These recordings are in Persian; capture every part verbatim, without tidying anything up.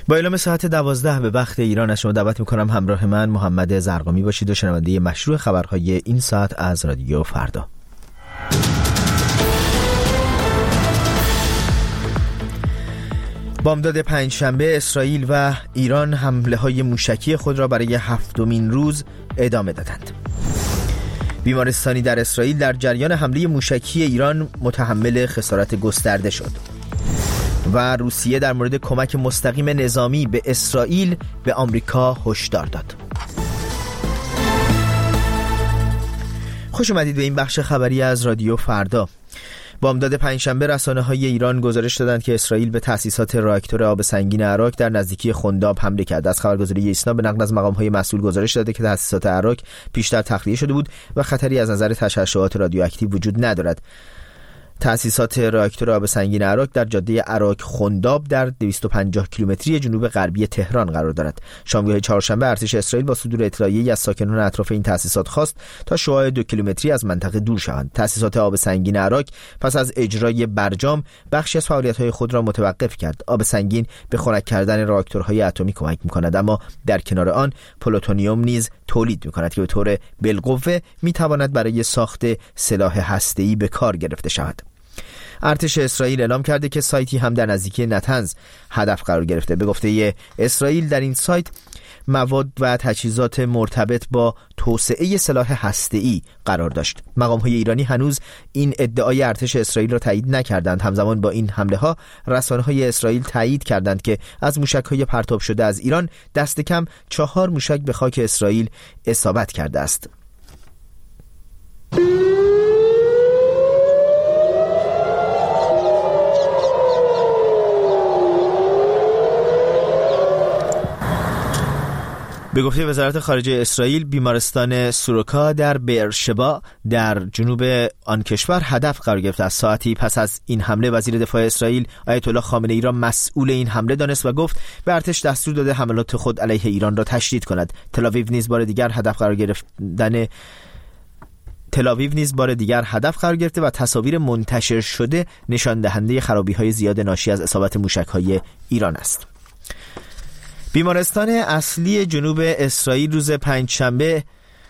با اعلام ساعت دوازده به وقت ایران از شما دعوت میکنم همراه من محمد زرقامی باشید و شنونده مشروع خبرهای این ساعت از رادیو فردا. بامداد پنجشنبه اسرائیل و ایران حمله های موشکی خود را برای هفتمین روز ادامه دادند. بیمارستانی در اسرائیل در جریان حمله موشکی ایران متحمل خسارت گسترده شد و روسیه در مورد کمک مستقیم نظامی به اسرائیل به آمریکا هشدار داد. خوش اومدید به این بخش خبری از رادیو فردا. بامداد پنجشنبه رسانه‌های ایران گزارش دادند که اسرائیل به تأسیسات راکتور آب سنگین عراق در نزدیکی خنداب حمله کرده. از خبرگزاری ایسنا به نقل از مقام‌های مسئول گزارش داده که تأسیسات عراق پیشتر تخلیه شده بود و خطری از نظر تشعشعات رادیواکتیو وجود ندارد. تأسیسات راکتور آب سنگین عراق در جاده عراق خنداب در دویست و پنجاه کیلومتری جنوب غربی تهران قرار دارد. شامگاه چهارشنبه ارتش اسرائیل با صدور اطلاعیه‌ای از ساکنان اطراف این تأسیسات خواست تا شعاع دو کیلومتری از منطقه دور شوند. تأسیسات آب سنگین عراق پس از اجرای برجام بخشی از فعالیت‌های خود را متوقف کرد. آب سنگین به خنک کردن راکتورهای اتمی کمک می‌کند، اما در کنار آن پلوتونیوم نیز تولید می‌کند که به طور بالقوه می‌تواند برای ساخت سلاح هسته‌ای به کار گرفته شود. ارتش اسرائیل اعلام کرده که سایتی هم در نزدیکی نتنز هدف قرار گرفته. به گفته اسرائیل در این سایت مواد و تجهیزات مرتبط با توسعه سلاح هسته‌ای قرار داشت. مقام‌های ایرانی هنوز این ادعای ارتش اسرائیل را تایید نکردند. همزمان با این حمله‌ها رسانه‌های اسرائیل تایید کردند که از موشک‌های پرتاب شده از ایران دست کم چهار موشک به خاک اسرائیل اصابت کرده است. به گفته وزارت خارجه اسرائیل، بیمارستان سوروکا در بئرشبا در جنوب آن کشور هدف قرار گرفت. از ساعتی پس از این حمله وزیر دفاع اسرائیل آیت الله خامنه‌ای را مسئول این حمله دانست و گفت به ارتش دستور داده حملات خود علیه ایران را تشدید کند. تل‌آویو نیز بار دیگر هدف قرار گرفتن تل‌آویو نیز بار دیگر هدف قرار گرفته و تصاویر منتشر شده نشان دهنده خرابی‌های زیاد ناشی از اصابت موشک‌های ایران است. بیمارستان اصلی جنوب اسرائیل روز پنجشنبه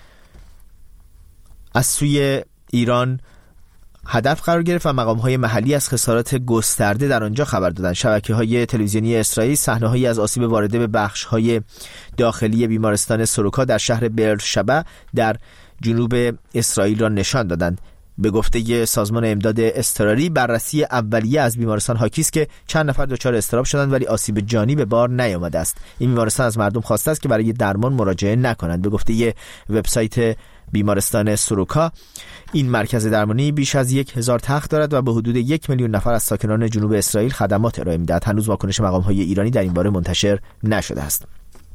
از سوی ایران هدف قرار گرفت و مقام‌های محلی از خسارات گسترده در آنجا خبر دادند. شبکه‌های تلویزیونی اسرائیل صحنه‌هایی از آسیب وارده به بخش‌های داخلی بیمارستان سوروکا در شهر بئرشبا در جنوب اسرائیل را نشان دادند. به گفته سازمان امداد اضطراری، بررسی اولیه از بیمارستان حاکی است که چند نفر دچار اضطراب شدند ولی آسیب جانی به بار نیامده است. این بیمارستان از مردم خواسته است که برای درمان مراجعه نکنند. به گفته وبسایت بیمارستان سوروکا، این مرکز درمانی بیش از یک هزار تخت دارد و به حدود یک میلیون نفر از ساکنان جنوب اسرائیل خدمات ارائه می‌دهد. هنوز واکنش مقام‌های ایرانی در این باره منتشر نشده است.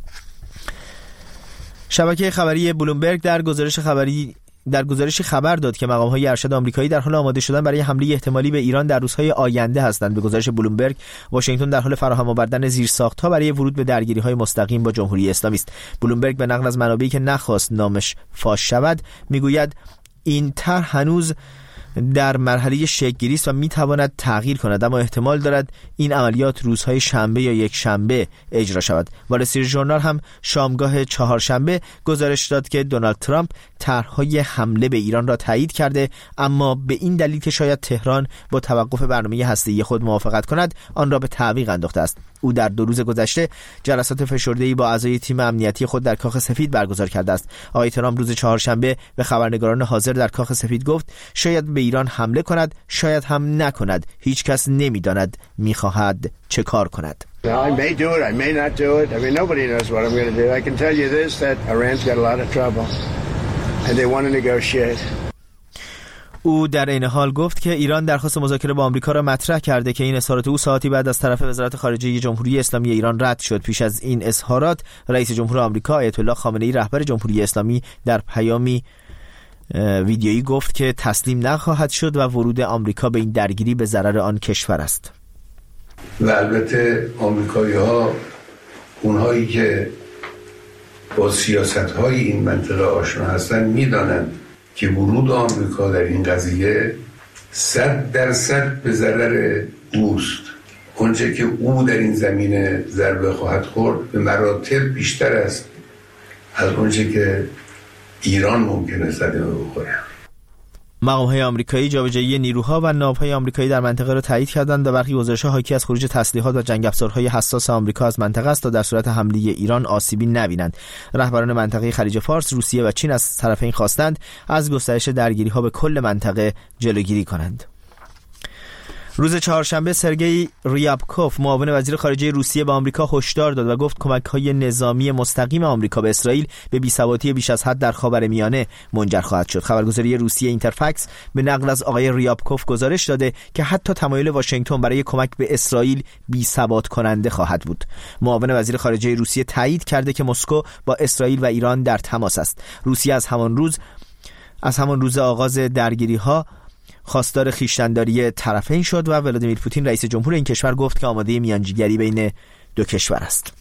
شبکه خبری بلومبرگ در گزارش خبری در گزارشی خبر داد که مقام‌های ارشد آمریکایی در حال آماده شدن برای حمله احتمالی به ایران در روزهای آینده هستند. به گزارش بلومبرگ، واشنگتن در حال فراهم آوردن زیرساخت‌ها برای ورود به درگیری‌های مستقیم با جمهوری اسلامی است. بلومبرگ به نقل از منابعی که نخواست نامش فاش شود میگوید این طرح هنوز در مرحله شکل‌گیری است و میتواند تغییر کند، اما احتمال دارد این عملیات روزهای شنبه یا یک شنبه اجرا شود. وال استریت ژورنال هم شامگاه چهارشنبه گزارش داد که دونالد ترامپ طرح‌های حمله به ایران را تایید کرده، اما به این دلیل که شاید تهران با توقف برنامه هسته‌ای خود موافقت کند آن را به تعویق انداخته است. او در دو روز گذشته جلسات فشرده‌ای با اعضای تیم امنیتی خود در کاخ سفید برگزار کرده است. آقای ترامپ روز چهارشنبه به خبرنگاران حاضر در کاخ سفید گفت شاید به ایران حمله کند، شاید هم نکند. هیچ کس نمی‌داند می‌خواهد چه کار کند. I may do it, I may not do it. I mean, nobody knows what I'm going to do. I can tell you this, that Iran's got a lot of trouble and they want to negotiate. او در این حال گفت که ایران درخواست مذاکره با آمریکا را مطرح کرده که این اظهارات او ساعتی بعد از طرف وزارت خارجه جمهوری اسلامی ایران رد شد. پیش از این اظهارات، رئیس جمهور آمریکا آیت الله خامنه‌ای رهبر جمهوری اسلامی در پیامی ویدیویی گفت که تسلیم نخواهد شد و ورود آمریکا به این درگیری به ضرر آن کشور است. و البته آمریکایی‌ها، اونهایی که با سیاست‌های این منطقه آشنا هستند، می‌دانند که ورود آمریکا در این قضیه صد درصد به ضرر اوست. اونچه که او در این زمینه ضربه خواهد خورد به مراتب بیشتر است از اونچه که ایران ممکنه صدمه بخوره. مقام‌های آمریکایی جابجایی نیروها و ناوهای آمریکایی در منطقه را تایید کردند و برخی گزارش‌ها حاکی از خروج تسلیحات و جنگ افزارهای حساس آمریکا از منطقه است تا در صورت حمله ایران آسیبی نبینند. رهبران منطقه خلیج فارس، روسیه و چین از طرفین خواستند از گسترش درگیری‌ها به کل منطقه جلوگیری کنند. روز چهارشنبه سرگئی ریابکوف معاون وزیر خارجه روسیه به آمریکا هشدار داد و گفت کمک‌های نظامی مستقیم آمریکا به اسرائیل به بی‌ثباتی بیش از حد در خاورمیانه منجر خواهد شد. خبرگزاری روسیه اینترفکس به نقل از آقای ریابکوف گزارش داده که حتی تمایل واشنگتن برای کمک به اسرائیل بی‌ثبات کننده خواهد بود. معاون وزیر خارجه روسیه تایید کرده که مسکو با اسرائیل و ایران در تماس است. روسیه از همان روز از همان روز آغاز درگیری‌ها خواستار خویشتن‌داری طرفین شد و ولادیمیر پوتین رئیس جمهور این کشور گفت که آماده میانجیگری بین دو کشور است.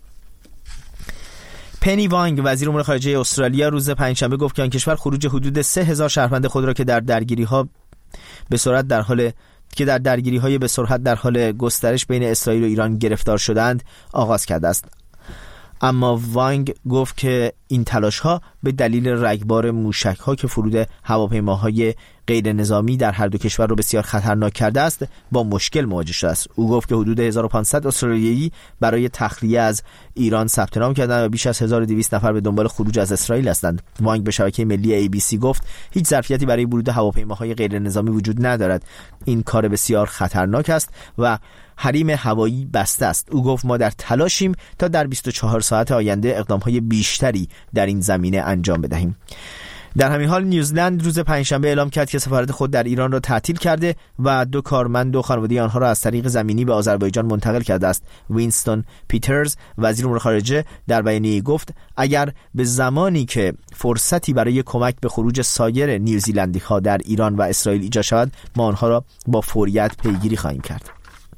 پنی وانگ وزیر امور خارجه استرالیا روز پنجشنبه گفت که آن کشور خروج حدود سه هزار شهروند خود را که در درگیری‌ها به سرعت در حال که در درگیری‌های به سرعت در حال گسترش بین اسرائیل و ایران گرفتار شدند آغاز کرده است. اما وانگ گفت که این تلاش‌ها به دلیل رگبار موشک‌ها که فرود هواپیماهای غیر نظامی در هر دو کشور را بسیار خطرناک کرده است با مشکل مواجه شده است. او گفت که حدود هزار و پانصد استرالیایی برای تخلیه از ایران ثبت نام کردند و بیش از هزار و دویست نفر به دنبال خروج از اسرائیل هستند. وانگ به شبکه ملی ای بی سی گفت هیچ ظرفیتی برای ورود هواپیماهای غیر نظامی وجود ندارد. این کار بسیار خطرناک است و حریم هوایی بسته است. او گفت ما در تلاشیم تا در بیست و چهار ساعت آینده اقدام‌های بیشتری در این زمینه انجام بدهیم. در همین حال نیوزلند روز پنجشنبه اعلام کرد که سفارت خود در ایران را تعطیل کرده و دو کارمند و خانواده آنها را از طریق زمینی به آذربایجان منتقل کرده است. وینستون پیترز وزیر امور خارجه در بیانیه‌ای گفت اگر به زمانی که فرصتی برای کمک به خروج سایر نیوزیلندی‌ها در ایران و اسرائیل ایجاد شود ما آنها را با فوریت پیگیری خواهیم کرد.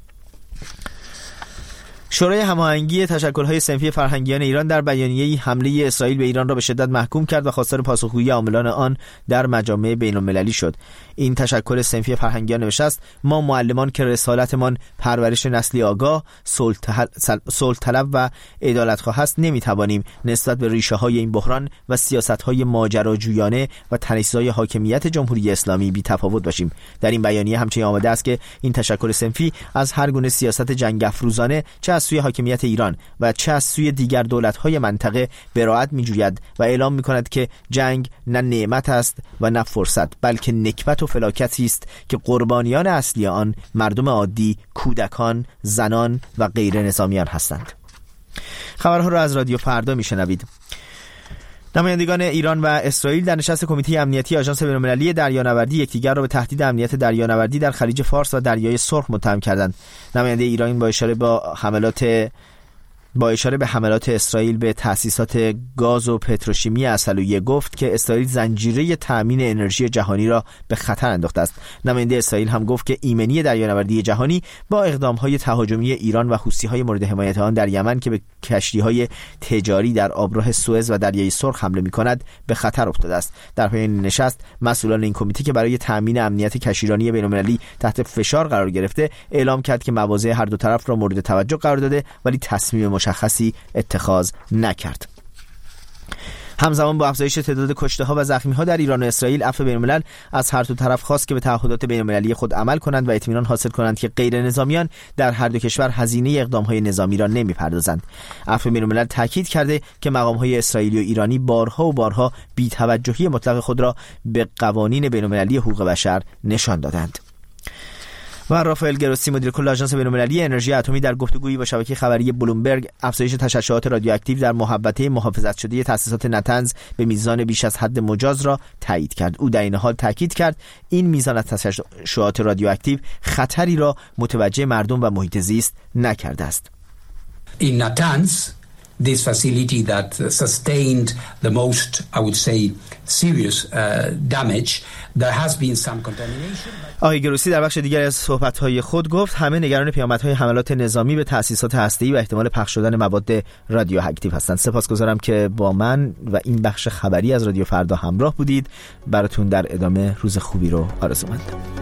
شورای هماهنگی تشکل‌های صنفی فرهنگیان ایران در بیانیه‌ای حمله اسرائیل به ایران را به شدت محکوم کرد و خواستار پاسخگویی عاملان آن در مجامع بین‌المللی شد. این تشکل صنفی فرهنگیان نوشته است ما معلمان که رسالتمان پرورش نسلی آگاه، صلح طلب و عدالتخواه است نمی‌توانیم نسبت به ریشه‌های این بحران و سیاست‌های ماجراجویانه و تنش‌زای حاکمیت جمهوری اسلامی بی‌تفاوت باشیم. در این بیانیه همچنین آمده است که این تشکل صنفی از هر گونه سیاست جنگ افروزانه چه از سوی حاکمیت ایران و چه از سوی دیگر دولت‌های منطقه براءت می‌جوید و اعلام می‌کند که جنگ نه نعمت است و نه فرصت بلکه نکبت و فلاکتی است که قربانیان اصلی آن مردم عادی، کودکان، زنان و غیر نظامیان هستند. خبرها را از رادیو فردا میشنوید. نمایندگان ایران و اسرائیل در نشست کمیته امنیتی آژانس بین‌المللی دریانوردی یکدیگر را به تهدید امنیت دریانوردی در خلیج فارس و دریای سرخ متهم کردند. نماینده ایران با اشاره با حملات با اشاره به حملات اسرائیل به تأسیسات گاز و پتروشیمی عسلویه گفت که اسرائیل زنجیره تأمین انرژی جهانی را به خطر انداخته است. نماینده اسرائیل هم گفت که ایمنی دریانوردی جهانی با اقدام‌های تهاجمی ایران و حوثی‌های مورد حمایت آن در یمن که به کشتی‌های تجاری در آبراه سوئز و دریای سرخ حمله می‌کند به خطر افتاده است. در پایان نشست مسئولان این کمیته که برای تأمین امنیت کشتیرانی بین‌المللی تحت فشار قرار گرفته اعلام کرد که مواضع هر دو طرف را مورد توجه قرار داده ولی تصمیم مشخصی اتخاذ نکرد. همزمان با افزایش تعداد کشته‌ها و زخمی‌ها در ایران و اسرائیل، عفو بین‌الملل از هر دو طرف خواست که به تعهدات بین‌المللی خود عمل کنند و اطمینان حاصل کنند که غیر نظامیان در هر دو کشور هزینه اقدام‌های نظامی را نمی‌پردازند. عفو بین‌الملل تاکید کرده که مقام‌های اسرائیلی و ایرانی بارها و بارها بی‌توجهی مطلق خود را به قوانین بین‌المللی حقوق بشر نشان دادند. و رافائل گروسی مدیر کل آژانس بین‌المللی انرژی اتمی در گفتگویی با شبکه خبری بلومبرگ افزایش تشعشعات رادیواکتیو در محوطه محافظت شده تأسیسات نتنز به میزان بیش از حد مجاز را تایید کرد. او در این حال تاکید کرد این میزان از تشعشعات رادیواکتیو خطری را متوجه مردم و محیط زیست نکرده است. In Natanz, this facility that sustained the most, I would say, serious uh, damage, there has been some contamination. آقای گروسی در بخش دیگر از صحبت‌های خود گفت همه نگران پیامدهای حملات نظامی به تأسیسات هسته‌ای و احتمال پخش شدن مواد رادیواکتیو هستند. سپاسگزارم که با من و این بخش خبری از رادیو فردا همراه بودید. براتون در ادامه روز خوبی رو آرزو مندم.